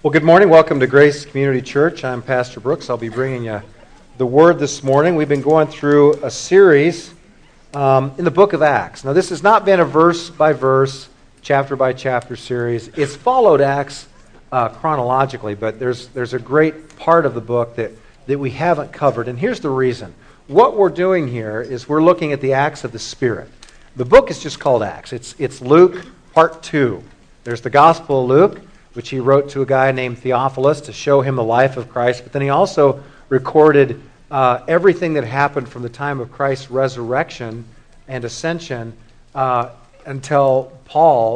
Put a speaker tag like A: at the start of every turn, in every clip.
A: Well, good morning. Welcome to Grace Community Church. I'm Pastor Brooks. I'll be bringing you the Word this morning. We've been going through a series in the book of Acts. Now, this has not been a verse-by-verse, chapter-by-chapter series. It's followed Acts chronologically, but there's a great part of the book that we haven't covered. And here's the reason. What we're doing here is we're looking at the Acts of the Spirit. The book is just called Acts. It's Luke, part 2. There's the Gospel of Luke, which he wrote to a guy named Theophilus to show him the life of Christ. But then he also recorded everything that happened from the time of Christ's resurrection and ascension until Paul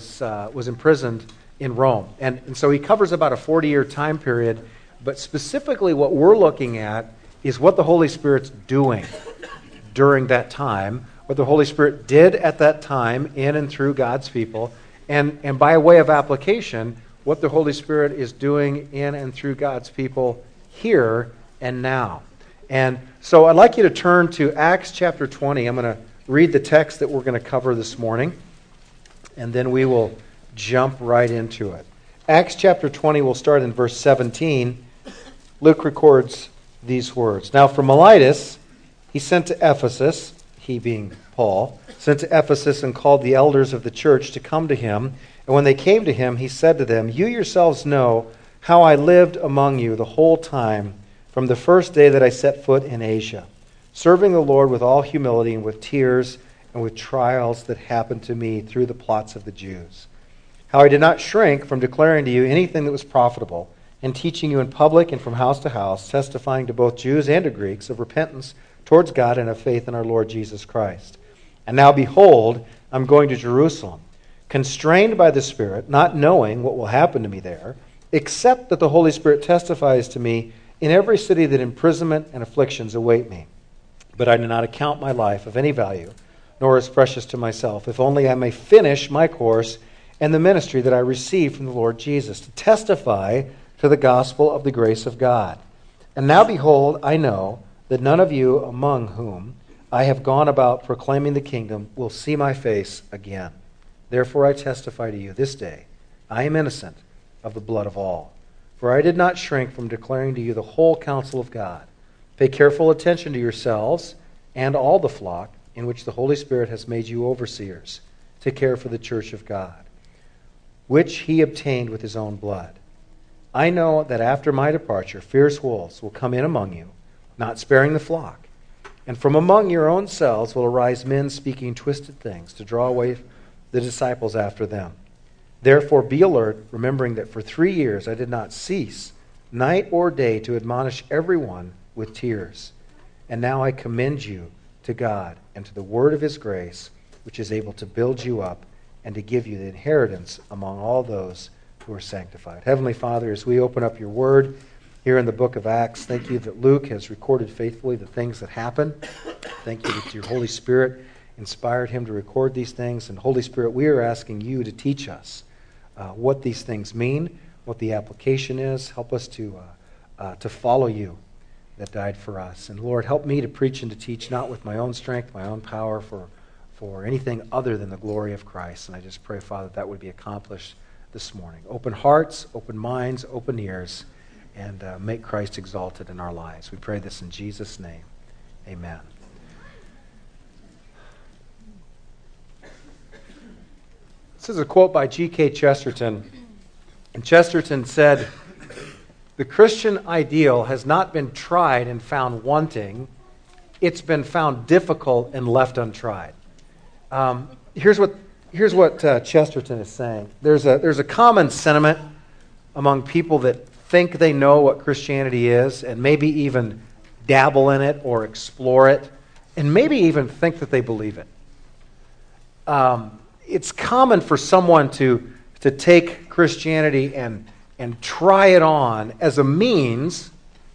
A: was imprisoned in Rome. And so he covers about a 40-year time period. But specifically what we're looking at is what the Holy Spirit's doing during that time, what the Holy Spirit did at that time in and through God's people, and by way of application, what the Holy Spirit is doing in and through God's people here and now. And so I'd like you to turn to Acts chapter 20. I'm going to read the text that we're going to cover this morning, and then we will jump right into it. Acts chapter 20, we'll start in verse 17. Luke records these words. Now from Miletus, he sent to Ephesus, he being Paul, sent to Ephesus and called the elders of the church to come to him. And when they came to him, he said to them, "You yourselves know how I lived among you the whole time, from the first day that I set foot in Asia, serving the Lord with all humility and with tears and with trials that happened to me through the plots of the Jews. How I did not shrink from declaring to you anything that was profitable, and teaching you in public and from house to house, testifying to both Jews and to Greeks of repentance towards God and of faith in our Lord Jesus Christ. And now behold, I'm going to Jerusalem, constrained by the Spirit, not knowing what will happen to me there, except that the Holy Spirit testifies to me in every city that imprisonment and afflictions await me. But I do not account my life of any value, nor as precious to myself, if only I may finish my course and the ministry that I received from the Lord Jesus, to testify to the gospel of the grace of God. And now behold, I know that none of you among whom I have gone about proclaiming the kingdom will see my face again. Therefore I testify to you this day, I am innocent of the blood of all. For I did not shrink from declaring to you the whole counsel of God. Pay careful attention to yourselves and all the flock in which the Holy Spirit has made you overseers, to care for the church of God, which he obtained with his own blood. I know that after my departure, fierce wolves will come in among you, not sparing the flock. And from among your own selves will arise men speaking twisted things to draw away the disciples after them. Therefore be alert, remembering that for 3 years I did not cease, night or day, to admonish everyone with tears. And now I commend you to God and to the word of his grace, which is able to build you up and to give you the inheritance among all those who are sanctified." Heavenly Father, as we open up your word here in the book of Acts, thank you that Luke has recorded faithfully the things that happened. Thank you that your Holy Spirit inspired him to record these things. And Holy Spirit, we are asking you to teach us what these things mean, what the application is. Help us to follow you that died for us. And Lord, help me to preach and to teach, not with my own strength, my own power, for anything other than the glory of Christ. And I just pray, Father, that would be accomplished this morning. Open hearts, open minds, open ears, and make Christ exalted in our lives. We pray this in Jesus' name. Amen. This is a quote by G.K. Chesterton. And Chesterton said, "The Christian ideal has not been tried and found wanting. It's been found difficult and left untried." Here's what Chesterton is saying. There's a common sentiment among people that think they know what Christianity is and maybe even dabble in it or explore it and maybe even think that they believe it. It's common for someone to take Christianity and try it on as a means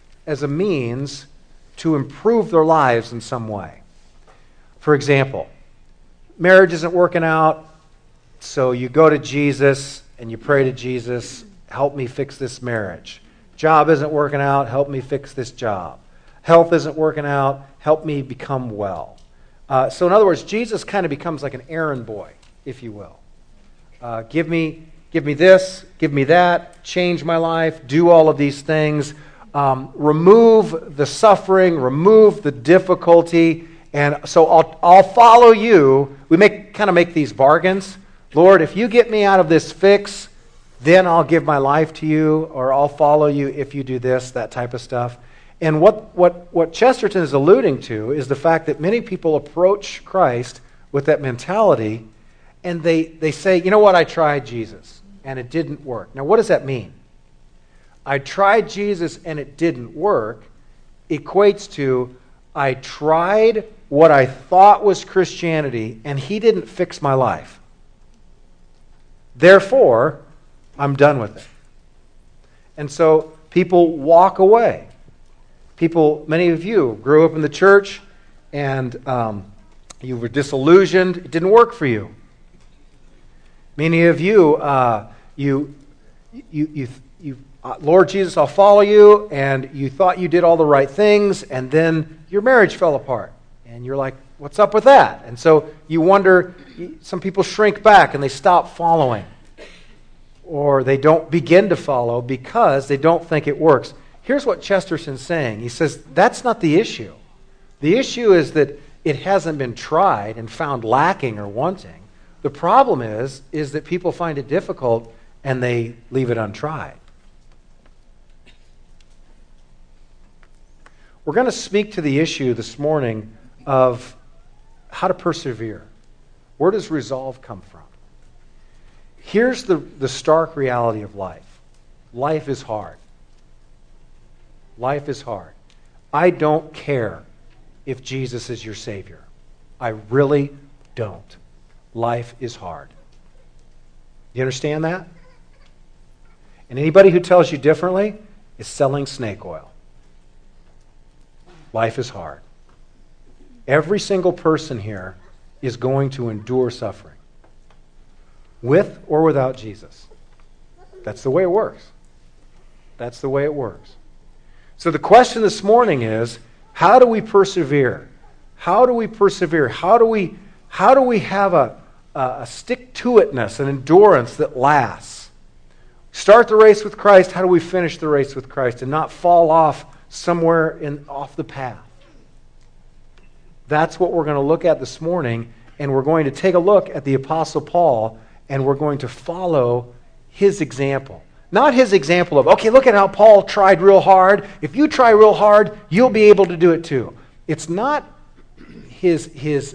A: to improve their lives in some way. For example, marriage isn't working out, so you go to Jesus and you pray to Jesus, "Help me fix this marriage." Job isn't working out, "Help me fix this job." Health isn't working out, "Help me become well." So in other words, Jesus kind of becomes like an errand boy, if you will. Give me give me this, give me that, change my life, do all of these things, remove the suffering, remove the difficulty, and so I'll follow you. We kind of make these bargains. Lord, if you get me out of this fix, then I'll give my life to you, or I'll follow you if you do this, that type of stuff. And what Chesterton is alluding to is the fact that many people approach Christ with that mentality, and they say, you know what, I tried Jesus, and it didn't work. Now, what does that mean? I tried Jesus, and it didn't work equates to I tried what I thought was Christianity, and he didn't fix my life. Therefore, I'm done with it. And so people walk away. Many of you grew up in the church, and you were disillusioned. It didn't work for you. Many of you, Lord Jesus, I'll follow you, and you thought you did all the right things, and then your marriage fell apart. And you're like, what's up with that? And so you wonder, some people shrink back and they stop following. Or they don't begin to follow because they don't think it works. Here's what Chesterton's saying. He says, that's not the issue. The issue is that it hasn't been tried and found lacking or wanting. The problem is that people find it difficult and they leave it untried. We're going to speak to the issue this morning of how to persevere. Where does resolve come from? Here's the stark reality of life. Life is hard. Life is hard. I don't care if Jesus is your Savior. I really don't. Life is hard. You understand that? And anybody who tells you differently is selling snake oil. Life is hard. Every single person here is going to endure suffering. With or without Jesus. That's the way it works. That's the way it works. So the question this morning is, how do we persevere? How do we persevere? How do we have a stick-to-itness, an endurance that lasts? Start the race with Christ. How do we finish the race with Christ and not fall off somewhere off the path? That's what we're going to look at this morning, and we're going to take a look at the Apostle Paul, and we're going to follow his example. Not his example of, okay, look at how Paul tried real hard. If you try real hard, you'll be able to do it too. It's not it's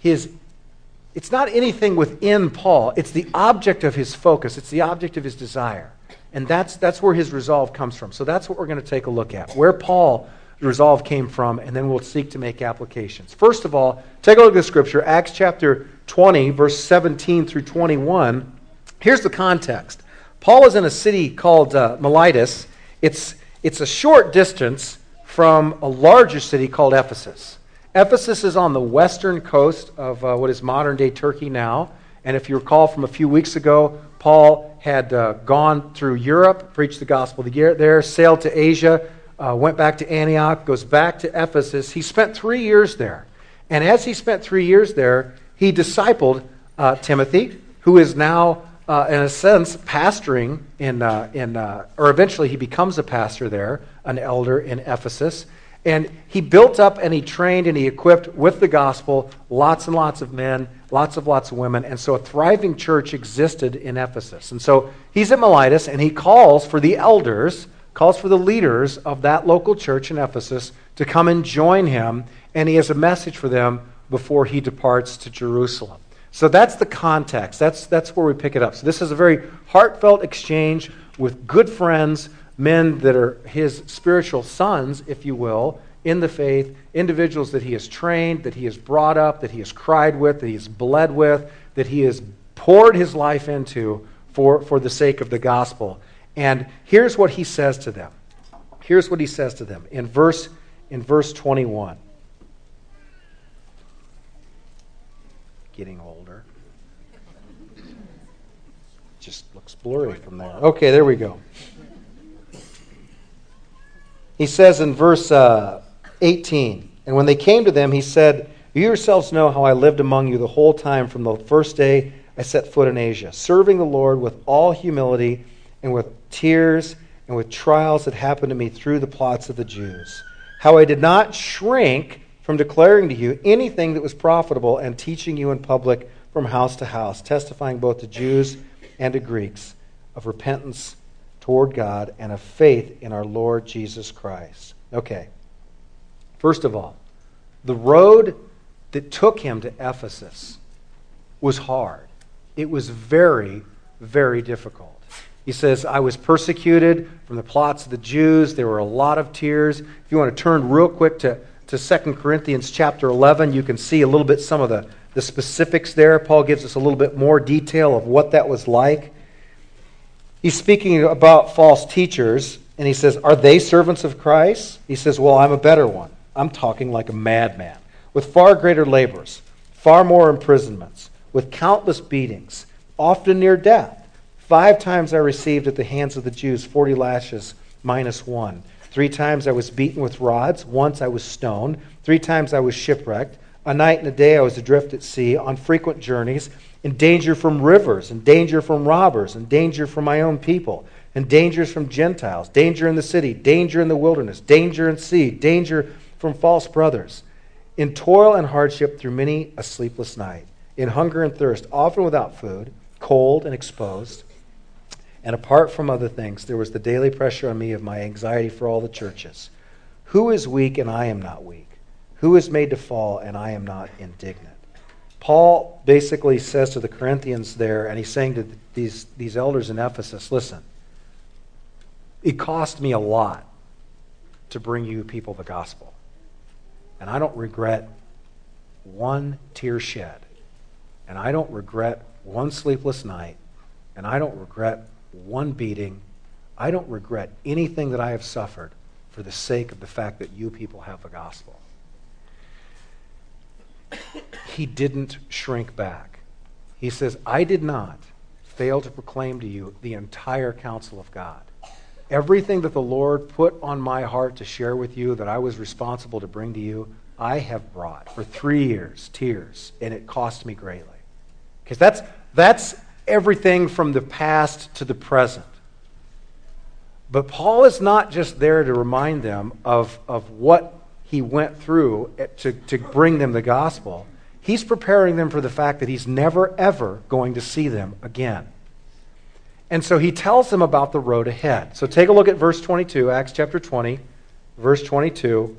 A: not anything within Paul. It's the object of his focus. It's the object of his desire. And that's where his resolve comes from. So that's what we're going to take a look at. Where Paul's resolve came from, and then we'll seek to make applications. First of all, take a look at the scripture, Acts chapter 20, verse 17 through 21. Here's the context. Paul is in a city called Miletus. It's a short distance from a larger city called Ephesus. Ephesus is on the western coast of what is modern-day Turkey now. And if you recall from a few weeks ago, Paul had gone through Europe, preached the gospel there, sailed to Asia, went back to Antioch, goes back to Ephesus. He spent 3 years there. And as he spent 3 years there, he discipled Timothy, who is now, in a sense, pastoring or eventually he becomes a pastor there, an elder in Ephesus. And he built up and he trained and he equipped with the gospel lots and lots of men, lots of women. And so a thriving church existed in Ephesus. And so he's at Miletus and he calls for the elders, calls for the leaders of that local church in Ephesus to come and join him. And he has a message for them before he departs to Jerusalem. So that's the context. That's where we pick it up. So this is a very heartfelt exchange with good friends, men that are his spiritual sons, if you will, in the faith, individuals that he has trained, that he has brought up, that he has cried with, that he has bled with, that he has poured his life into for the sake of the gospel. And here's what he says to them. Here's what he says to them in verse 21. Getting older. Just looks blurry from there. Okay, there we go. He says in verse 18, and when they came to them, he said, "You yourselves know how I lived among you the whole time from the first day I set foot in Asia, serving the Lord with all humility and with tears and with trials that happened to me through the plots of the Jews. How I did not shrink from declaring to you anything that was profitable and teaching you in public from house to house, testifying both to Jews and to Greeks of repentance toward God and of faith in our Lord Jesus Christ. Okay. First of all, the road that took him to Ephesus was hard. It was very, very difficult. He says, I was persecuted from the plots of the Jews. There were a lot of tears. If you want to turn real quick to 2 Corinthians chapter 11, you can see a little bit some of the specifics there. Paul gives us a little bit more detail of what that was like. He's speaking about false teachers, and he says, are they servants of Christ? He says, well, I'm a better one. I'm talking like a madman, with far greater labors, far more imprisonments, with countless beatings, often near death. 5 times I received at the hands of the Jews 40 lashes minus 1. 3 times I was beaten with rods. Once I was stoned. 3 times I was shipwrecked. A night and a day I was adrift at sea, on frequent journeys, in danger from rivers, in danger from robbers, in danger from my own people, in dangers from Gentiles, danger in the city, danger in the wilderness, danger in sea, danger from false brothers, in toil and hardship through many a sleepless night, in hunger and thirst, often without food, cold and exposed. And apart from other things, there was the daily pressure on me of my anxiety for all the churches. Who is weak and I am not weak? Who is made to fall and I am not indignant? Paul basically says to the Corinthians there, and he's saying to these elders in Ephesus, listen, it cost me a lot to bring you people the gospel. And I don't regret one tear shed. And I don't regret one sleepless night. And I don't regret one beating. I don't regret anything that I have suffered for the sake of the fact that you people have the gospel. He didn't shrink back. He says, I did not fail to proclaim to you the entire counsel of God. Everything that the Lord put on my heart to share with you that I was responsible to bring to you, I have brought for 3 years, tears, and it cost me greatly. Because that's everything from the past to the present. But Paul is not just there to remind them of what he went through to bring them the gospel. He's preparing them for the fact that he's never, ever going to see them again. And so he tells them about the road ahead. So take a look at verse 22, Acts chapter 20, verse 22.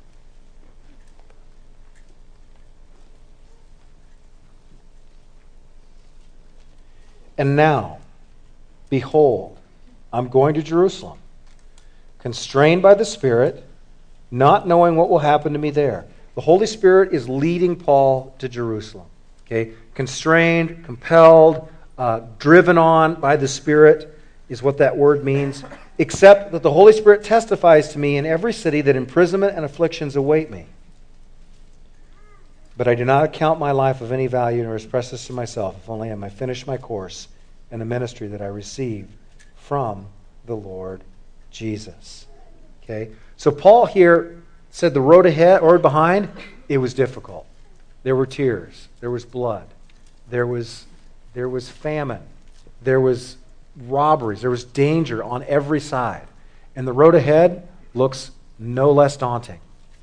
A: And now, behold, I'm going to Jerusalem, constrained by the Spirit, not knowing what will happen to me there. The Holy Spirit is leading Paul to Jerusalem. Okay? Constrained, compelled, driven on by the Spirit is what that word means. Except that the Holy Spirit testifies to me in every city that imprisonment and afflictions await me. But I do not account my life of any value nor express this to myself, if only I might finish my course and the ministry that I received from the Lord Jesus. Okay? So Paul here said the road ahead or behind, it was difficult. There were tears. There was blood. There was famine. There was robberies. There was danger on every side. And the road ahead looks no less daunting.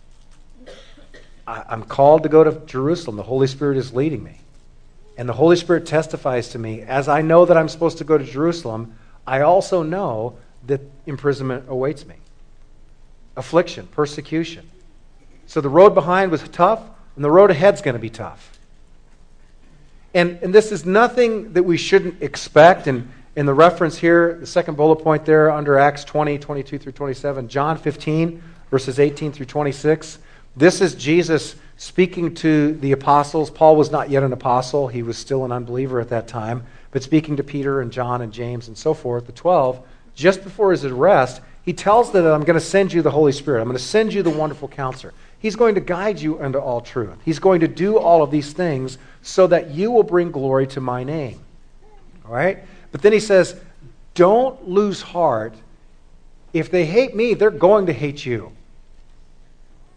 A: I'm called to go to Jerusalem. The Holy Spirit is leading me. And the Holy Spirit testifies to me, as I know that I'm supposed to go to Jerusalem, I also know that imprisonment awaits me. Affliction, persecution. So the road behind was tough, and the road ahead's going to be tough. And this is nothing that we shouldn't expect. And in the reference here, the second bullet point there under Acts 20, 22 through 27, John 15, verses 18 through 26, this is Jesus speaking to the apostles. Paul was not yet an apostle. He was still an unbeliever at that time. But speaking to Peter and John and James and so forth, the 12, just before his arrest, he tells them that I'm going to send you the Holy Spirit. I'm going to send you the wonderful counselor. He's going to guide you into all truth. He's going to do all of these things so that you will bring glory to my name. All right? But then he says, don't lose heart. If they hate me, they're going to hate you.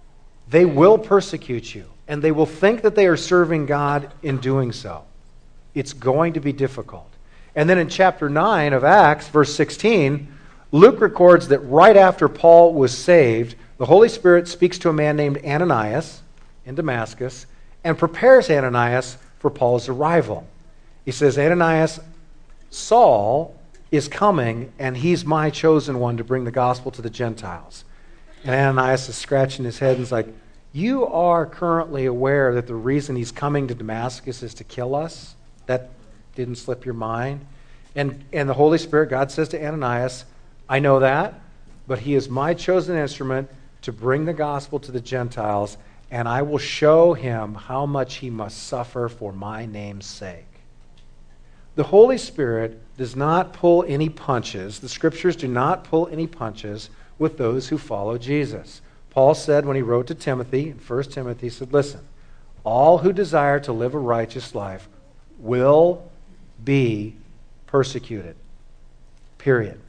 A: They will persecute you, and they will think that they are serving God in doing so. It's going to be difficult. And then in chapter 9 of Acts, verse 16, Luke records that right after Paul was saved, the Holy Spirit speaks to a man named Ananias in Damascus and prepares Ananias for Paul's arrival. He says, Ananias, Saul is coming, and he's my chosen one to bring the gospel to the Gentiles. And Ananias is scratching his head and is like, you are currently aware that the reason he's coming to Damascus is to kill us? That didn't slip your mind? And the Holy Spirit, God says to Ananias, I know that, but he is my chosen instrument to bring the gospel to the Gentiles, and I will show him how much he must suffer for my name's sake. The Holy Spirit does not pull any punches. The Scriptures do not pull any punches with those who follow Jesus. Paul said when he wrote to Timothy, in 1 Timothy, he said, listen, all who desire to live a righteous life will be persecuted. Period.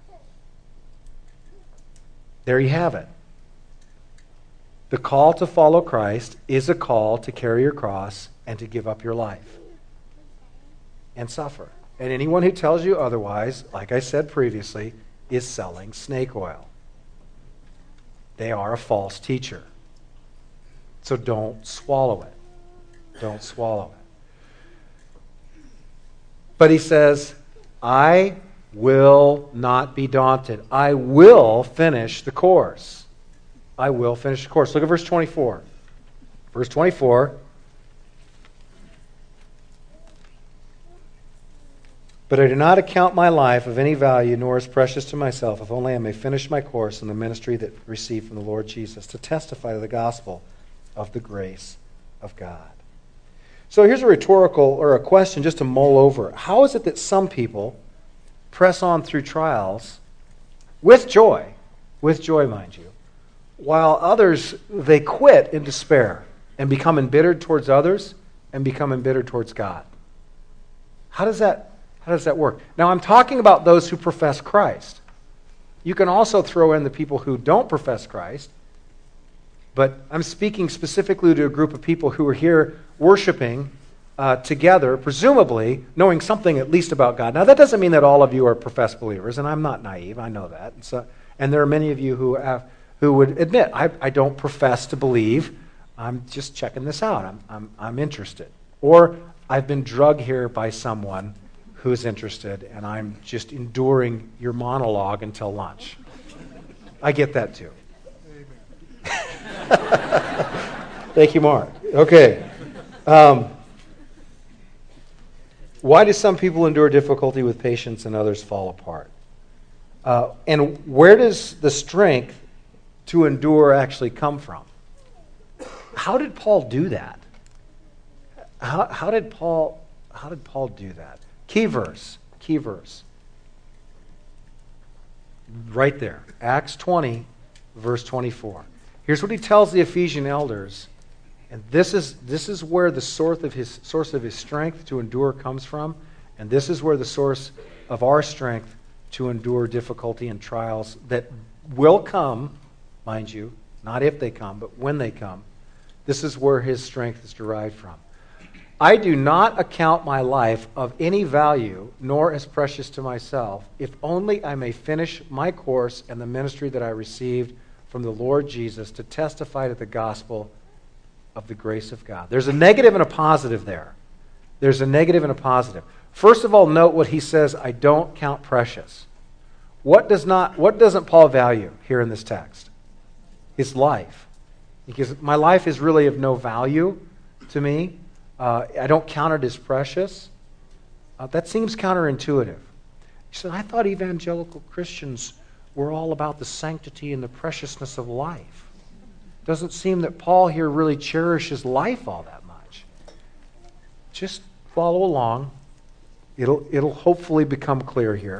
A: There you have it. The call to follow Christ is a call to carry your cross and to give up your life and suffer. And anyone who tells you otherwise, like I said previously, is selling snake oil. They are a false teacher. So don't swallow it. Don't swallow it. But he says, I will not be daunted. I will finish the course. I will finish the course. Look at verse 24. Verse 24. But I do not account my life of any value, nor as precious to myself, if only I may finish my course in the ministry that I received from the Lord Jesus, to testify to the gospel of the grace of God. So here's a rhetorical, or a question just to mull over. How is it that some people press on through trials with joy, mind you, while others, they quit in despair and become embittered towards others and become embittered towards God? How does that work? Now, I'm talking about those who profess Christ. You can also throw in the people who don't profess Christ, but I'm speaking specifically to a group of people who are here worshiping together, presumably knowing something at least about God. Now, that doesn't mean that all of you are professed believers, and I'm not naive, I know that. And there are many of you who would admit, I don't profess to believe, I'm just checking this out, I'm interested. Or I've been drugged here by someone who's interested, and I'm just enduring your monologue until lunch. I get that too. Thank you, Mark. Okay. Why do some people endure difficulty with patience and others fall apart? And where does the strength to endure actually come from? How did Paul do that? How did Paul do that? Key verse. Right there. Acts 20, verse 24. Here's what he tells the Ephesian elders, and this is where the source of his strength to endure comes from, and this is where the source of our strength to endure difficulty and trials that will come, mind you, not if they come, but when they come. This is where his strength is derived from. I do not account my life of any value, nor as precious to myself, if only I may finish my course and the ministry that I received from the Lord Jesus to testify to the gospel of the grace of God. There's a negative and a positive there. There's a negative and a positive. First of all, note what he says, I don't count precious. What doesn't Paul value here in this text? His life. Because my life is really of no value to me. I don't count it as precious. That seems counterintuitive. He said, I thought evangelical Christians were all about the sanctity and the preciousness of life. Doesn't seem that Paul here really cherishes life all that much. Just follow along. It'll hopefully become clear here.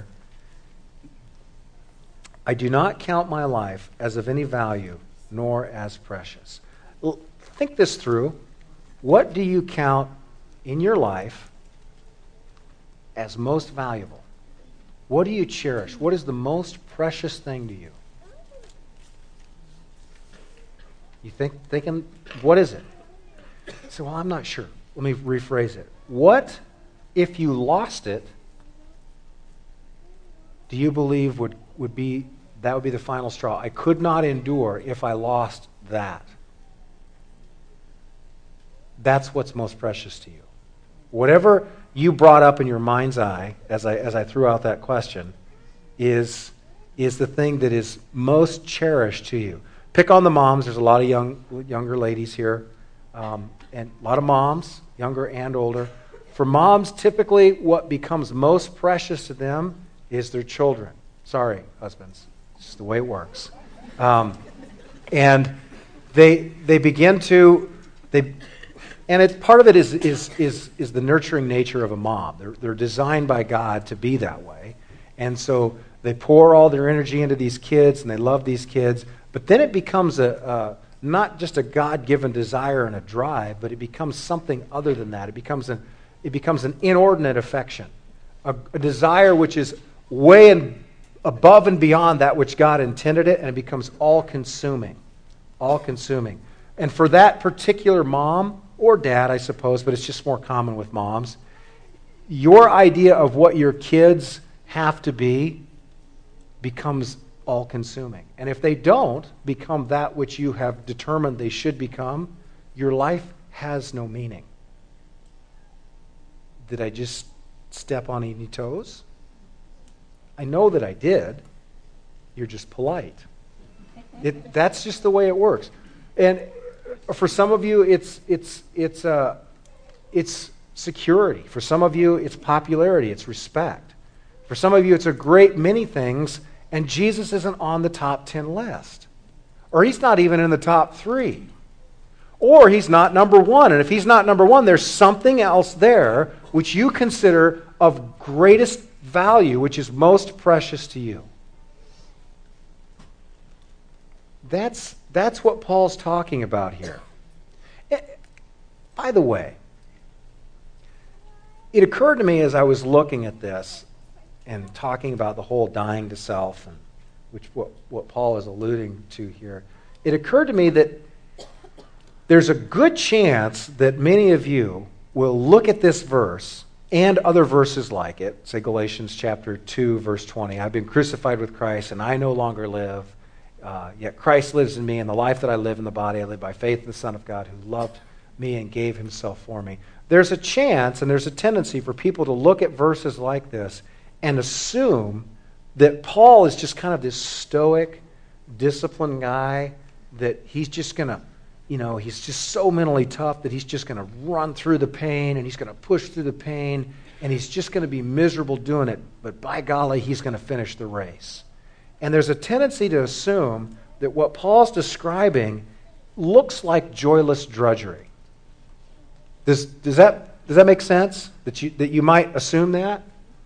A: I do not count my life as of any value, nor as precious. Think this through. What do you count in your life as most valuable? What do you cherish? What is the most precious thing to you? You thinking, what is it? You say, well, I'm not sure. Let me rephrase it. What if you lost it, do you believe that would be the final straw? I could not endure if I lost that. That's what's most precious to you. Whatever you brought up in your mind's eye as I threw out that question is the thing that is most cherished to you. Pick on the moms. There's a lot of younger ladies here, and a lot of moms, younger and older. For moms, typically what becomes most precious to them is their children. Sorry, husbands. It's just the way it works. And they begin to... And part of it is the nurturing nature of a mom. They're designed by God to be that way. And so they pour all their energy into these kids, and they love these kids. But then it becomes not just a God-given desire and a drive, but it becomes something other than that. It becomes an inordinate affection, a desire which is way above and beyond that which God intended it, and it becomes all-consuming. All-consuming. And for that particular mom, or dad, I suppose, but it's just more common with moms, your idea of what your kids have to be becomes all-consuming. And if they don't become that which you have determined they should become, your life has no meaning. Did I just step on any toes? I know that I did. You're just polite. That's just the way it works. And for some of you, it's security. For some of you, it's popularity. It's respect. For some of you, it's a great many things, and Jesus isn't on the top 10 list. Or he's not even in the top 3. Or he's not number 1. And if he's not number 1, there's something else there which you consider of greatest value, which is most precious to you. That's what Paul's talking about here. By the way, it occurred to me as I was looking at this and talking about the whole dying to self, and what Paul is alluding to here, it occurred to me that there's a good chance that many of you will look at this verse and other verses like it, say Galatians chapter 2, verse 20, I've been crucified with Christ, and I no longer live, yet Christ lives in me, and the life that I live in the body, I live by faith in the Son of God who loved me and gave himself for me. There's a chance and there's a tendency for people to look at verses like this and assume that Paul is just kind of this stoic, disciplined guy, that he's just going to, he's just so mentally tough that he's just going to run through the pain and he's going to push through the pain and he's just going to be miserable doing it, but by golly, he's going to finish the race. And there's a tendency to assume that what Paul's describing looks like joyless drudgery. Does that make sense? That you might assume that?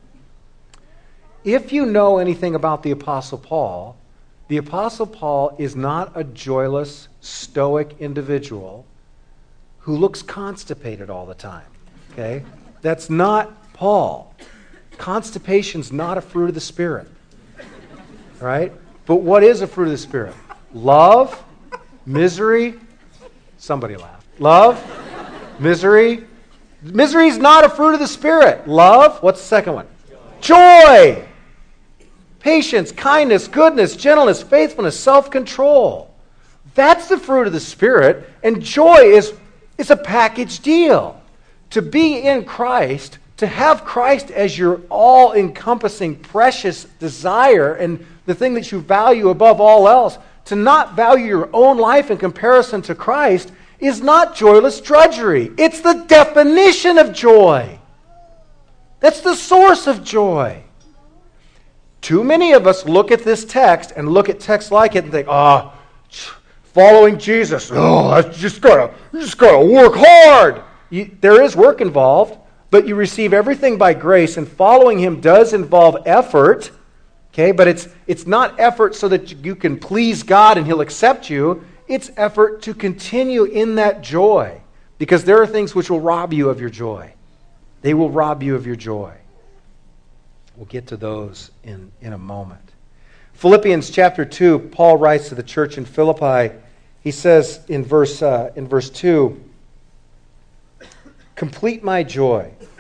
A: If you know anything about the Apostle Paul is not a joyless, stoic individual who looks constipated all the time. Okay? That's not Paul. Constipation's not a fruit of the Spirit. Right? But what is a fruit of the Spirit? Love, misery, somebody laughed. Love, misery. Misery is not a fruit of the Spirit. Love, what's the second one? Joy. Patience, kindness, goodness, gentleness, faithfulness, self-control. That's the fruit of the Spirit, and joy is a package deal. To be in Christ, to have Christ as your all-encompassing, precious desire and the thing that you value above all else, to not value your own life in comparison to Christ is not joyless drudgery. It's the definition of joy. That's the source of joy. Too many of us look at this text and look at texts like it and think, following Jesus, I just gotta work hard. There is work involved, but you receive everything by grace, and following him does involve effort. Okay, but it's not effort so that you can please God and he'll accept you. It's effort to continue in that joy, because there are things which will rob you of your joy. They will rob you of your joy. We'll get to those in a moment. Philippians chapter 2, Paul writes to the church in Philippi. He says in verse 2, complete my joy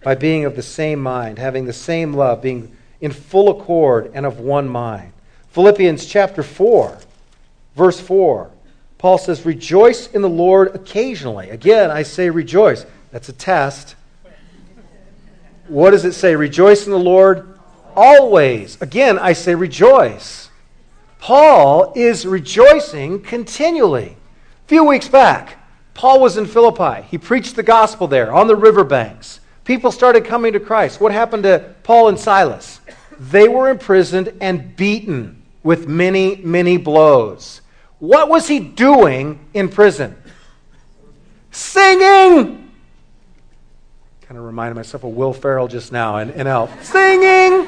A: by being of the same mind, having the same love, being in full accord and of one mind. Philippians chapter 4, verse 4, Paul says, rejoice in the Lord occasionally. Again, I say rejoice. That's a test. What does it say? Rejoice in the Lord always. Again, I say rejoice. Paul is rejoicing continually. A few weeks back, Paul was in Philippi. He preached the gospel there on the riverbanks. People started coming to Christ. What happened to Paul and Silas? They were imprisoned and beaten with many, many blows. What was he doing in prison? Singing! Kind of reminded myself of Will Ferrell just now in Elf. Singing!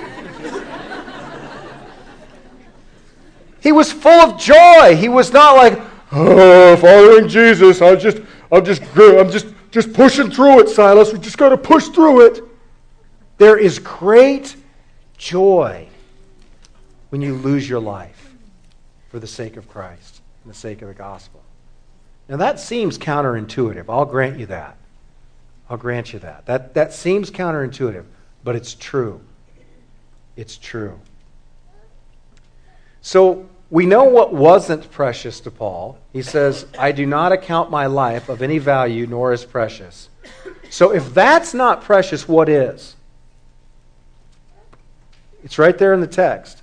A: He was full of joy. He was not like, oh, following Jesus, I'm just pushing through it, Silas. We just got to push through it. There is great joy when you lose your life for the sake of Christ and the sake of the gospel. Now that seems counterintuitive. I'll grant you that. I'll grant you that. That seems counterintuitive, but it's true. It's true. So we know what wasn't precious to Paul. He says, I do not account my life of any value, nor as precious. So if that's not precious, what is? It's right there in the text.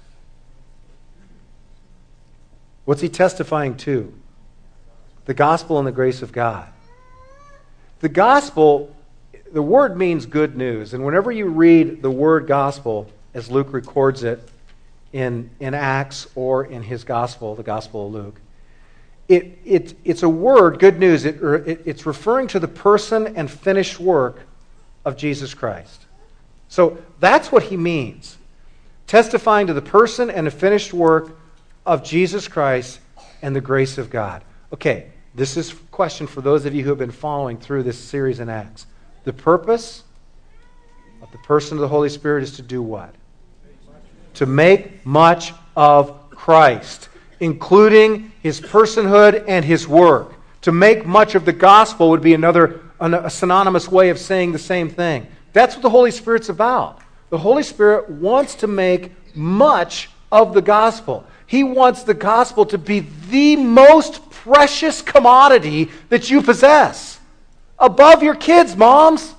A: What's he testifying to? The gospel and the grace of God. The gospel, the word means good news. And whenever you read the word gospel, as Luke records it in Acts or in his gospel, the Gospel of Luke, it's a word, good news. It's referring to the person and finished work of Jesus Christ. So that's what he means. Testifying to the person and the finished work of Jesus Christ and the grace of God. Okay, this is a question for those of you who have been following through this series in Acts. The purpose of the person of the Holy Spirit is to do what? To make much of Christ, including his personhood and his work. To make much of the gospel would be a synonymous way of saying the same thing. That's what the Holy Spirit's about. The Holy Spirit wants to make much of the gospel. He wants the gospel to be the most precious commodity that you possess. Above your kids, moms.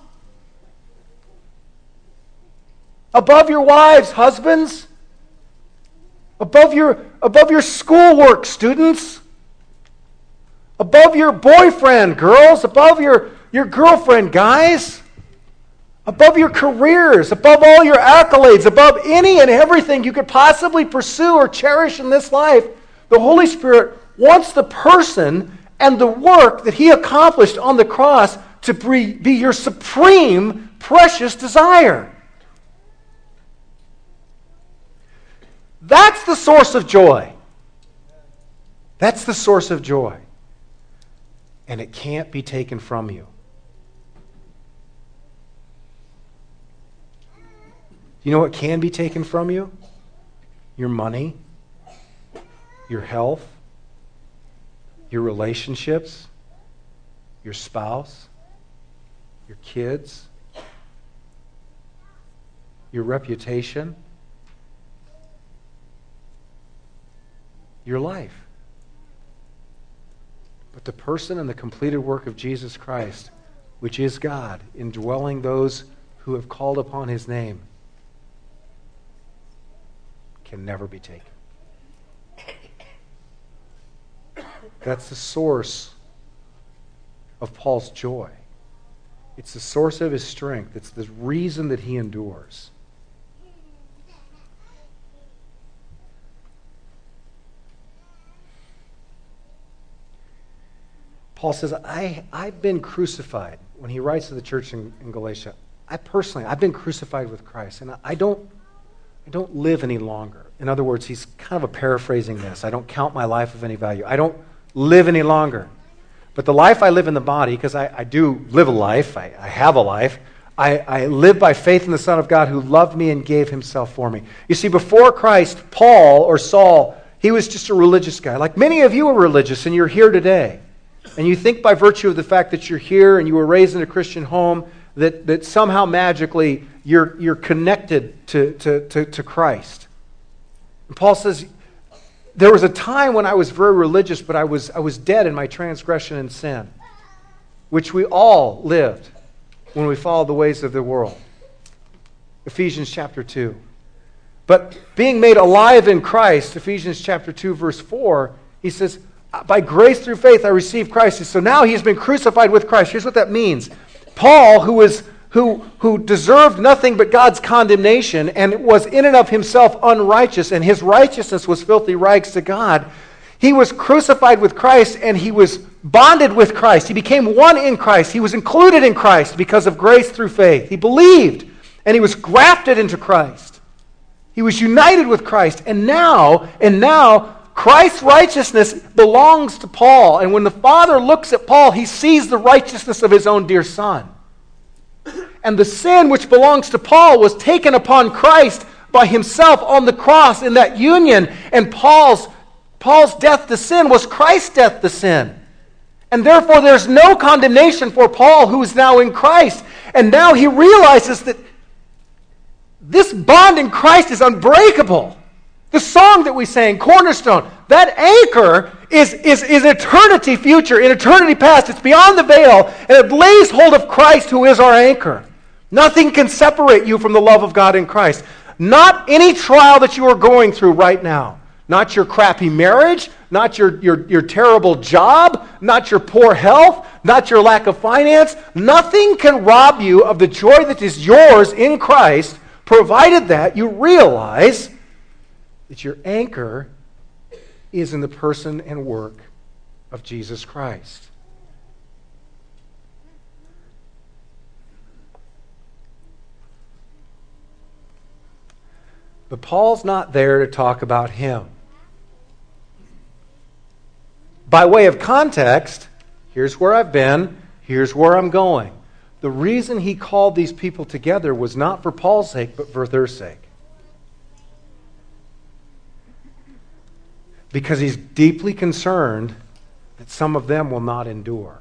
A: Above your wives, husbands. Above your schoolwork, students. Above your boyfriend, girls. Above your girlfriend, guys. Above your careers, above all your accolades, above any and everything you could possibly pursue or cherish in this life, the Holy Spirit wants the person and the work that he accomplished on the cross to be your supreme, precious desire. That's the source of joy. That's the source of joy. And it can't be taken from you. You know what can be taken from you? Your money, your health, your relationships, your spouse, your kids, your reputation, your life. But the person and the completed work of Jesus Christ, which is God, indwelling those who have called upon his name, can never be taken. That's the source of Paul's joy. It's the source of his strength. It's the reason that he endures. Paul says, I've been crucified. When he writes to the church in Galatia, I've been crucified with Christ, and I don't live any longer. In other words, he's kind of paraphrasing this. I don't count my life of any value. I don't live any longer. But the life I live in the body, because I do live a life, I have a life, I live by faith in the Son of God who loved me and gave himself for me. You see, before Christ, Paul or Saul, he was just a religious guy. Like many of you are religious and you're here today. And you think by virtue of the fact that you're here and you were raised in a Christian home that somehow magically you're connected to Christ. And Paul says, there was a time when I was very religious, but I was dead in my transgression and sin, which we all lived when we followed the ways of the world. Ephesians chapter 2. But being made alive in Christ, Ephesians chapter 2, verse 4, he says, by grace through faith I received Christ. So now he's been crucified with Christ. Here's what that means. Paul, who deserved nothing but God's condemnation and was in and of himself unrighteous, and his righteousness was filthy rags to God, he was crucified with Christ and he was bonded with Christ. He became one in Christ. He was included in Christ because of grace through faith. He believed and he was grafted into Christ. He was united with Christ. And now, Christ's righteousness belongs to Paul. And when the Father looks at Paul, he sees the righteousness of his own dear Son. And the sin which belongs to Paul was taken upon Christ by himself on the cross in that union. And Paul's death to sin was Christ's death to sin. And therefore there's no condemnation for Paul, who is now in Christ. And now he realizes that this bond in Christ is unbreakable. The song that we sang, Cornerstone, that anchor is eternity future, in eternity past. It's beyond the veil, and it lays hold of Christ, who is our anchor. Nothing can separate you from the love of God in Christ. Not any trial that you are going through right now. Not your crappy marriage, not your terrible job, not your poor health, not your lack of finance. Nothing can rob you of the joy that is yours in Christ, provided that you realize that your anchor is in the person and work of Jesus Christ. But Paul's not there to talk about him. By way of context, here's where I've been, here's where I'm going. The reason he called these people together was not for Paul's sake, but for their sake. Because he's deeply concerned that some of them will not endure.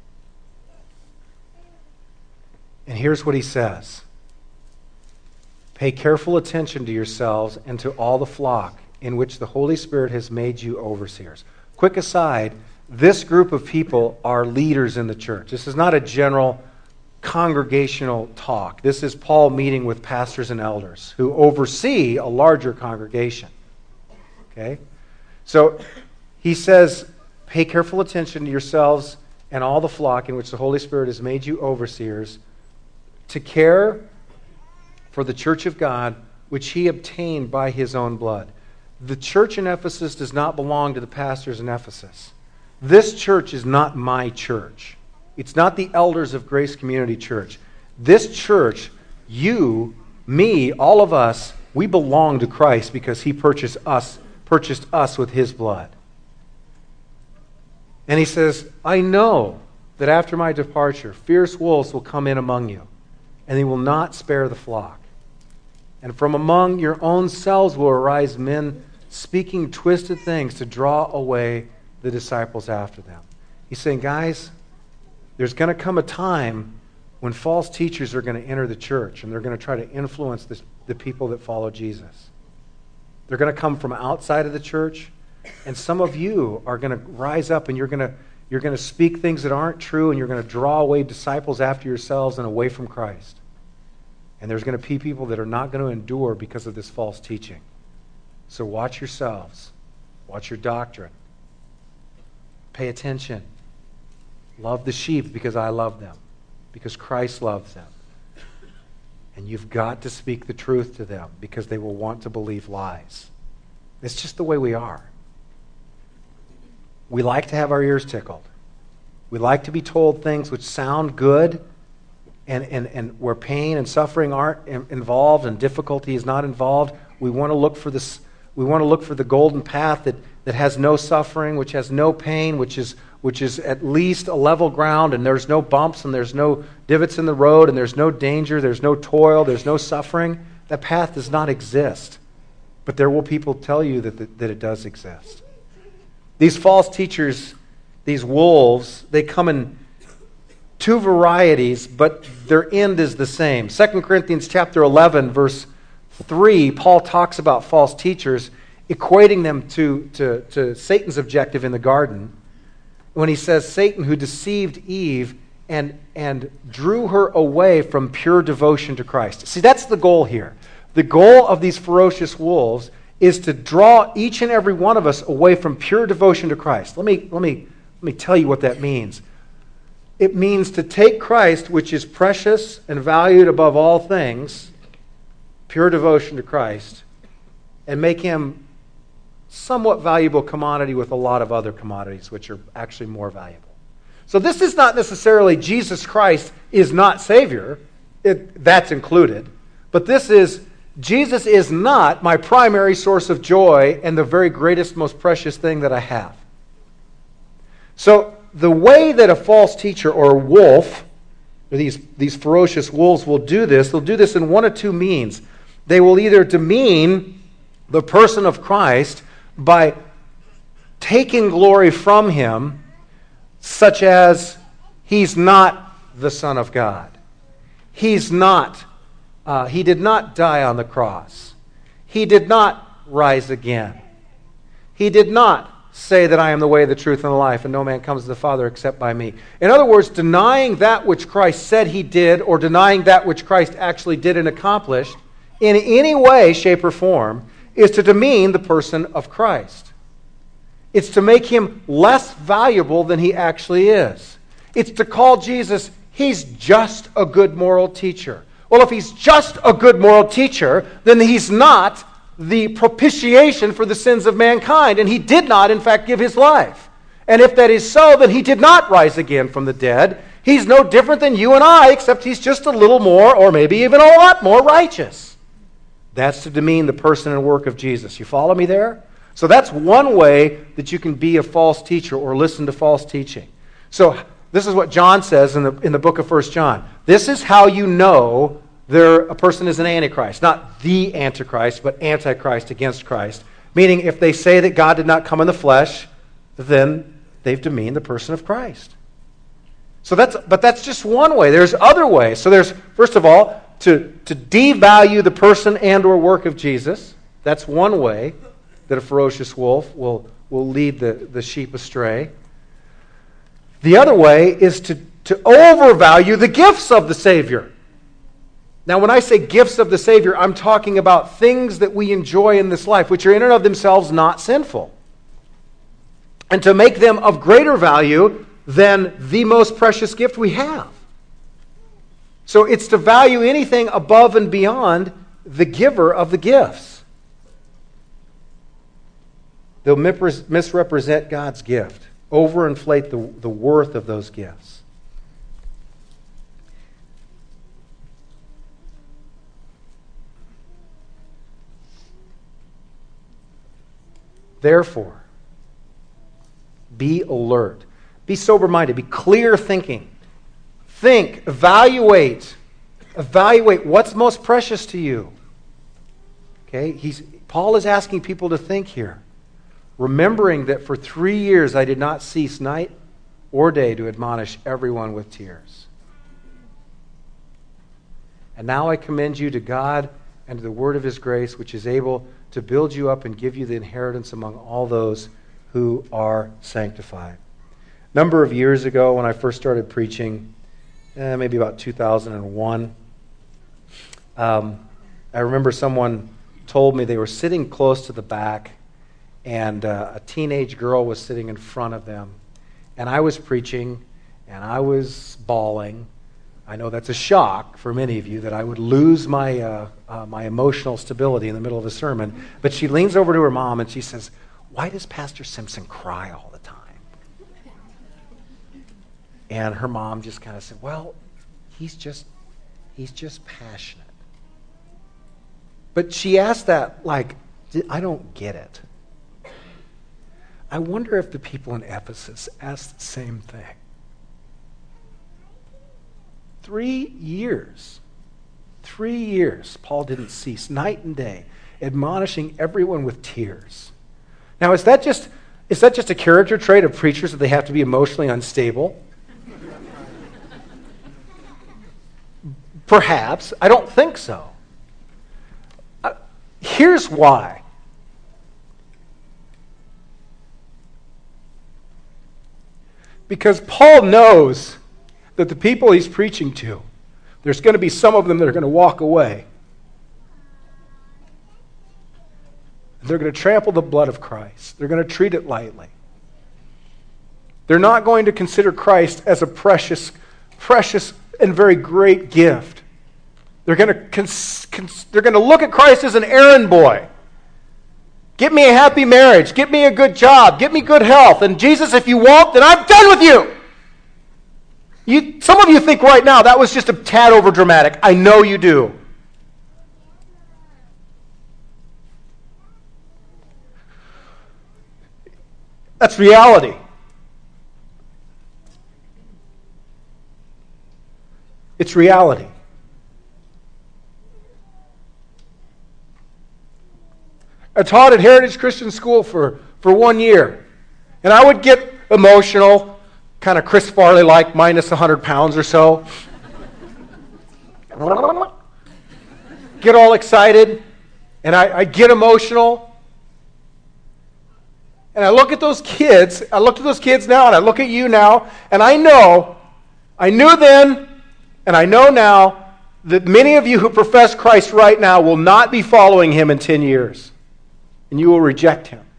A: And here's what he says. Pay careful attention to yourselves and to all the flock in which the Holy Spirit has made you overseers. Quick aside, this group of people are leaders in the church. This is not a general congregational talk. This is Paul meeting with pastors and elders who oversee a larger congregation. Okay? So he says, pay careful attention to yourselves and all the flock in which the Holy Spirit has made you overseers to care for the church of God, which he obtained by his own blood. The church in Ephesus does not belong to the pastors in Ephesus. This church is not my church. It's not the elders of Grace Community Church. This church, you, me, all of us, we belong to Christ because he purchased us with his blood. And he says, I know that after my departure, fierce wolves will come in among you, and they will not spare the flock. And from among your own selves will arise men speaking twisted things to draw away the disciples after them. He's saying, guys, there's going to come a time when false teachers are going to enter the church and they're going to try to influence the people that follow Jesus. They're going to come from outside of the church, and some of you are going to rise up and you're going to speak things that aren't true, and you're going to draw away disciples after yourselves and away from Christ. And there's going to be people that are not going to endure because of this false teaching. So watch yourselves. Watch your doctrine. Pay attention. Love the sheep because I love them, because Christ loves them. And you've got to speak the truth to them because they will want to believe lies. It's just the way we are. We like to have our ears tickled. We like to be told things which sound good and where pain and suffering aren't involved and difficulty is not involved. We want to look for this. We want to look for the golden path that has no suffering, which has no pain, which is at least a level ground, and there's no bumps and there's no divots in the road and there's no danger, there's no toil, there's no suffering. That path does not exist. But there will people tell you that it does exist. These false teachers, these wolves, they come two varieties, but their end is the same. 2 Corinthians chapter 11, verse 3, Paul talks about false teachers, equating them to Satan's objective in the garden, when he says Satan who deceived Eve and drew her away from pure devotion to Christ. See, that's the goal here. The goal of these ferocious wolves is to draw each and every one of us away from pure devotion to Christ. Let me tell you what that means. It means to take Christ, which is precious and valued above all things, pure devotion to Christ, and make him somewhat valuable commodity with a lot of other commodities, which are actually more valuable. So this is not necessarily Jesus Christ is not Savior. That's included. But this is, Jesus is not my primary source of joy and the very greatest, most precious thing that I have. So the way that a false teacher or a wolf, or these ferocious wolves will do this, they'll do this in one of two means. They will either demean the person of Christ by taking glory from him, such as he's not the Son of God. He's not, he did not die on the cross. He did not rise again. He did not say that I am the way, the truth, and the life, and no man comes to the Father except by me. In other words, denying that which Christ said he did, or denying that which Christ actually did and accomplished, in any way, shape, or form, is to demean the person of Christ. It's to make him less valuable than he actually is. It's to call Jesus, he's just a good moral teacher. Well, if he's just a good moral teacher, then he's not the propitiation for the sins of mankind, and he did not, in fact, give his life. And if that is so, then he did not rise again from the dead. He's no different than you and I, except he's just a little more, or maybe even a lot more righteous. That's to demean the person and work of Jesus. You follow me there? So that's one way that you can be a false teacher or listen to false teaching. So this is what John says in the book of 1 John. This is how you know a person is an antichrist. Not the antichrist, but antichrist against Christ. Meaning if they say that God did not come in the flesh, then they've demeaned the person of Christ. But that's just one way. There's other ways. So there's, first of all, to devalue the person and or work of Jesus. That's one way that a ferocious wolf will lead the sheep astray. The other way is to overvalue the gifts of the Savior. Now, when I say gifts of the Savior, I'm talking about things that we enjoy in this life, which are in and of themselves not sinful. And to make them of greater value than the most precious gift we have. So it's to value anything above and beyond the giver of the gifts. They'll misrepresent God's gift, overinflate the worth of those gifts. Therefore, be alert. Be sober-minded. Be clear thinking. Think, evaluate what's most precious to you. Okay? Paul is asking people to think here. Remembering that for 3 years I did not cease night or day to admonish everyone with tears. And now I commend you to God and to the word of his grace, which is able to build you up and give you the inheritance among all those who are sanctified. A number of years ago when I first started preaching, maybe about 2001, I remember someone told me they were sitting close to the back and a teenage girl was sitting in front of them. And I was preaching and I was bawling. I know that's a shock for many of you that I would lose my emotional stability in the middle of a sermon. But she leans over to her mom and she says, "Why does Pastor Simpson cry all the time?" And her mom just kind of said, "Well, he's just passionate." But she asked that like, I don't get it. I wonder if the people in Ephesus asked the same thing. 3 years. 3 years, Paul didn't cease, night and day, admonishing everyone with tears. Now, is that just a character trait of preachers that they have to be emotionally unstable? Perhaps. I don't think so. Here's why. Because Paul knows that the people he's preaching to, there's going to be some of them that are going to walk away. They're going to trample the blood of Christ. They're going to treat it lightly. They're not going to consider Christ as a precious and very great gift. They're going to look at Christ as an errand boy. Get me a happy marriage. Get me a good job. Get me good health. And Jesus, if you won't, then I'm done with you. Some of you think right now that was just a tad over dramatic. I know you do. That's reality. It's reality. I taught at Heritage Christian School for 1 year. And I would get emotional, kind of Chris Farley-like, minus 100 pounds or so. Get all excited. And I get emotional. And I look at those kids. I look at those kids now, and I look at you now. And I knew then, and I know now, that many of you who profess Christ right now will not be following Him in 10 years. And you will reject Him.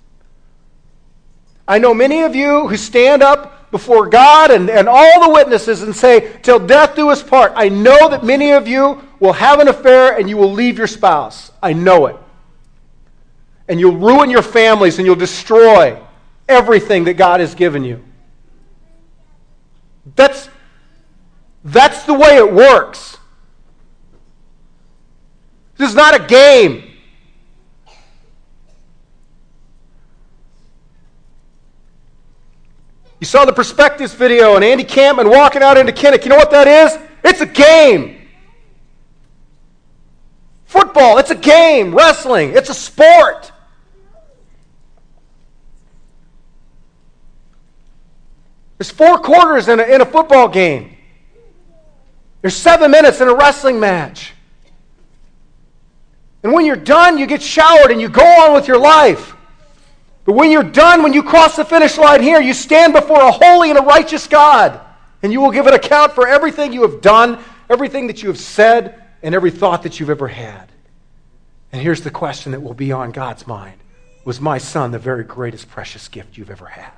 A: I know many of you who stand up before God and all the witnesses and say, till death do us part. I know that many of you will have an affair and you will leave your spouse. I know it. And you'll ruin your families and you'll destroy everything that God has given you. That's the way it works. This is not a game. You saw the Perspectives video and Andy Campman walking out into Kinnick. You know what that is? It's a game. Football, it's a game. Wrestling, it's a sport. There's 4 quarters in a football game. There's 7 minutes in a wrestling match. And when you're done, you get showered and you go on with your life. But when you're done, when you cross the finish line here, you stand before a holy and a righteous God. And you will give an account for everything you have done, everything that you have said, and every thought that you've ever had. And here's the question that will be on God's mind. Was my son the very greatest precious gift you've ever had?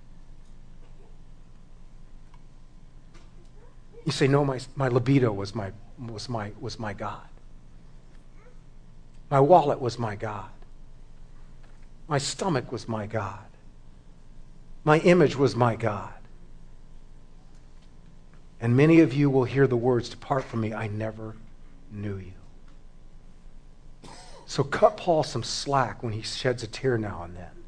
A: You say, no, my libido was my God. My wallet was my God. My stomach was my God. My image was my God. And many of you will hear the words, depart from me, I never knew you. So cut Paul some slack when he sheds a tear now and then.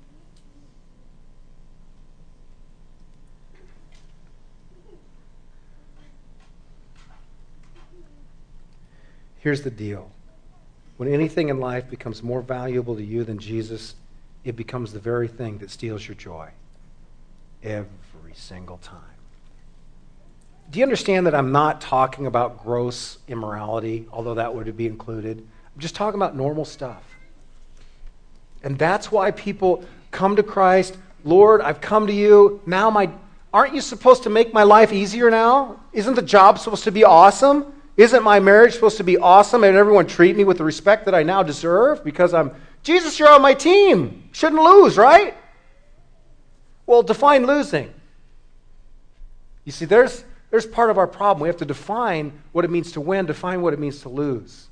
A: Here's the deal. When anything in life becomes more valuable to you than Jesus, it becomes the very thing that steals your joy. Every single time. Do you understand that I'm not talking about gross immorality, although that would be included? I'm just talking about normal stuff. And that's why people come to Christ. Lord, I've come to you. Now aren't you supposed to make my life easier now? Isn't the job supposed to be awesome? Isn't my marriage supposed to be awesome and everyone treat me with the respect that I now deserve because Jesus, you're on my team. Shouldn't lose, right? Well, define losing. You see, there's part of our problem. We have to define what it means to win, define what it means to lose.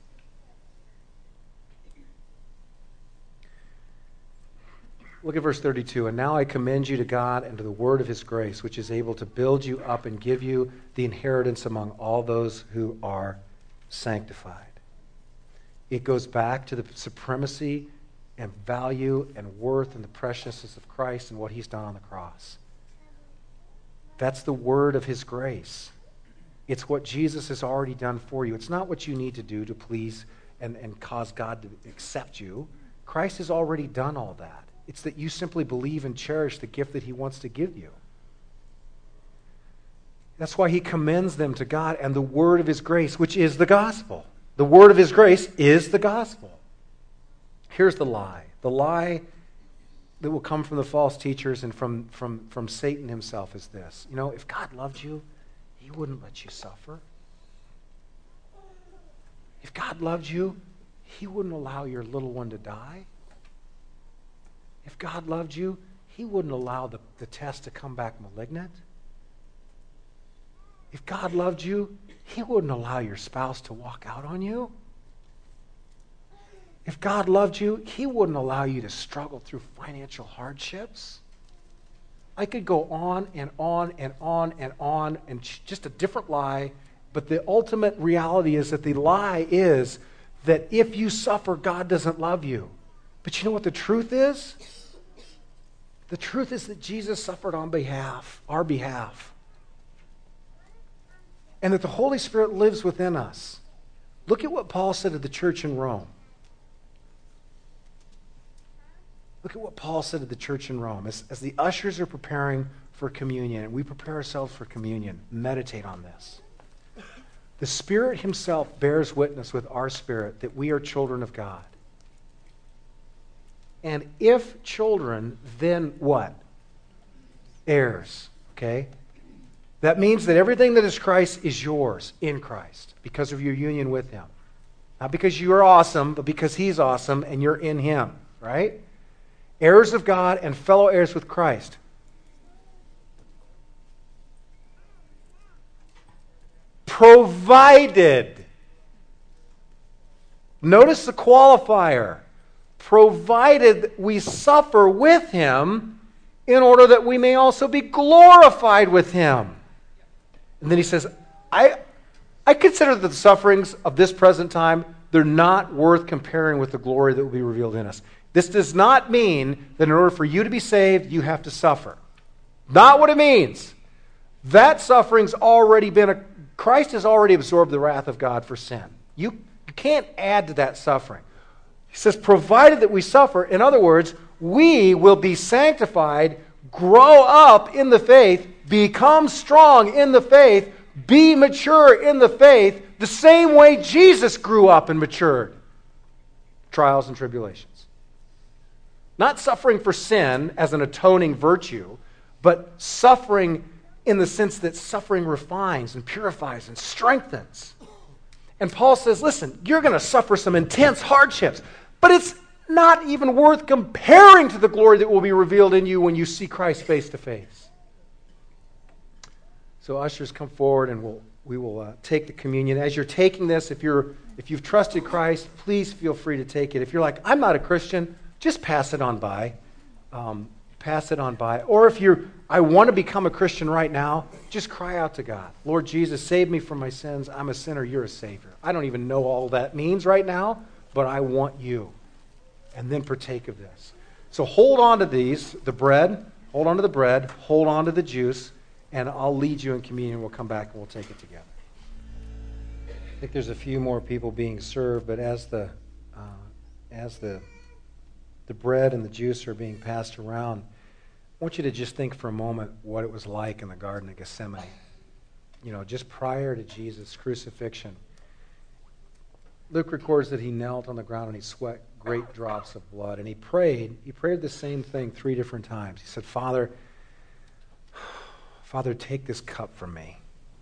A: Look at verse 32. And now I commend you to God and to the word of His grace, which is able to build you up and give you the inheritance among all those who are sanctified. It goes back to the supremacy and value and worth and the preciousness of Christ and what He's done on the cross. That's the word of His grace. It's what Jesus has already done for you. It's not what you need to do to please and cause God to accept you. Christ has already done all that. It's that you simply believe and cherish the gift that He wants to give you. That's why he commends them to God and the word of his grace, which is the gospel. The word of his grace is the gospel. Here's the lie. The lie that will come from the false teachers and from Satan himself is this. You know, if God loved you, he wouldn't let you suffer. If God loved you, he wouldn't allow your little one to die. If God loved you, he wouldn't allow the test to come back malignant. If God loved you, he wouldn't allow your spouse to walk out on you. If God loved you, he wouldn't allow you to struggle through financial hardships. I could go on and on and on and on, and just a different lie, but the ultimate reality is that the lie is that if you suffer, God doesn't love you. But you know what the truth is? The truth is that Jesus suffered on our behalf. And that the Holy Spirit lives within us. Look at what Paul said to the church in Rome. Look at what Paul said to the church in Rome. As the ushers are preparing for communion, and we prepare ourselves for communion, meditate on this. The Spirit himself bears witness with our spirit that we are children of God. And if children, then what? Heirs. Okay? That means that everything that is Christ is yours in Christ because of your union with him. Not because you are awesome, but because he's awesome and you're in him. Right? Heirs of God and fellow heirs with Christ. Provided. Notice the qualifier. Provided we suffer with him in order that we may also be glorified with him. And then he says, I consider that the sufferings of this present time, they're not worth comparing with the glory that will be revealed in us. This does not mean that in order for you to be saved, you have to suffer. Not what it means. That suffering's already been Christ has already absorbed the wrath of God for sin. You can't add to that suffering. He says, provided that we suffer, in other words, we will be sanctified, grow up in the faith, become strong in the faith, be mature in the faith, the same way Jesus grew up and matured. Trials and tribulations. Not suffering for sin as an atoning virtue, but suffering in the sense that suffering refines and purifies and strengthens. And Paul says, listen, you're going to suffer some intense hardships, but it's not even worth comparing to the glory that will be revealed in you when you see Christ face to face. So ushers, come forward and we will take the communion. As you're taking this, if you've trusted Christ, please feel free to take it. If you're like, I'm not a Christian, just pass it on by. Pass it on by. Or if I want to become a Christian right now, just cry out to God. Lord Jesus, save me from my sins. I'm a sinner. You're a Savior. I don't even know all that means right now, but I want you. And then partake of this. So hold on to these, the bread. Hold on to the bread. Hold on to the juice. And I'll lead you in communion. We'll come back and we'll take it together. I think there's a few more people being served, but as the bread and the juice are being passed around, I want you to just think for a moment what it was like in the Garden of Gethsemane. You know, just prior to Jesus' crucifixion. Luke records that he knelt on the ground and he sweat great drops of blood. And he prayed the same thing 3 different times. He said, Father, take this cup from me.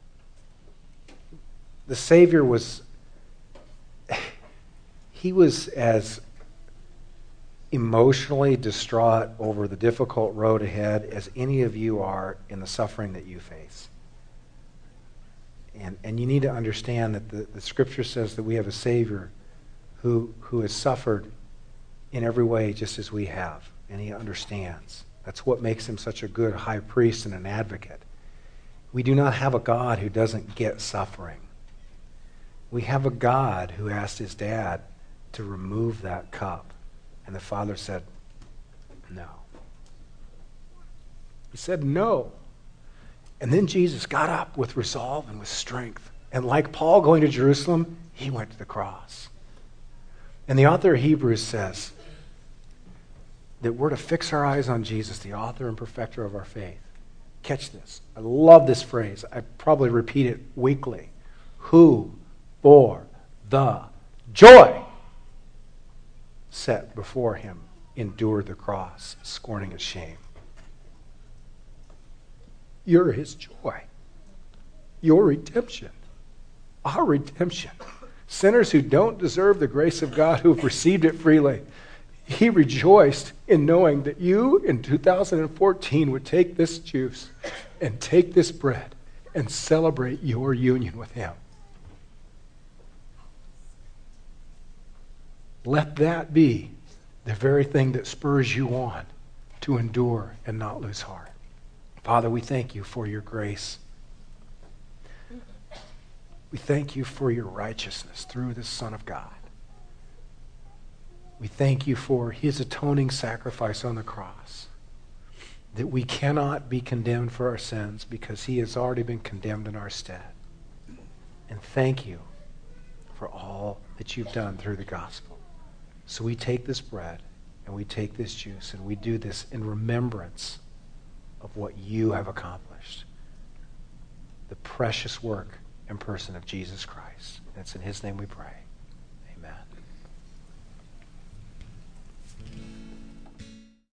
A: The Savior was as emotionally distraught over the difficult road ahead as any of you are in the suffering that you face. And you need to understand that the Scripture says that we have a Savior who has suffered in every way just as we have, and he understands. That's what makes him such a good high priest and an advocate. We do not have a God who doesn't get suffering. We have a God who asked his dad to remove that cup. And the Father said, no. He said no. And then Jesus got up with resolve and with strength. And like Paul going to Jerusalem, he went to the cross. And the author of Hebrews says that we're to fix our eyes on Jesus, the author and perfecter of our faith. catch this. I love this phrase. I probably repeat it weekly. Who for the joy set before him endured the cross, scorning its shame. You're his joy. Your redemption. Our redemption. Sinners who don't deserve the grace of God, who've received it freely. He rejoiced in knowing that you in 2014 would take this juice and take this bread and celebrate your union with him. Let that be the very thing that spurs you on to endure and not lose heart. Father, we thank you for your grace. We thank you for your righteousness through the Son of God. We thank you for his atoning sacrifice on the cross, that we cannot be condemned for our sins because he has already been condemned in our stead. And thank you for all that you've done through the gospel. So we take this bread and we take this juice and we do this in remembrance of what you have accomplished. The precious work and person of Jesus Christ. And it's in his name we pray.